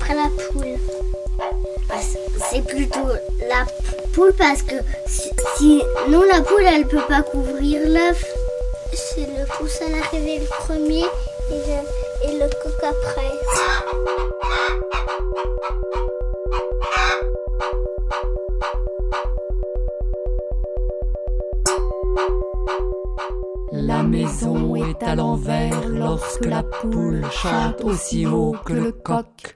après la poule. C'est plutôt la poule parce que sinon la poule elle peut pas couvrir l'œuf. C'est le poussin arrivé le premier et le coq après. La maison est à l'envers lorsque la poule chante aussi haut que le coq.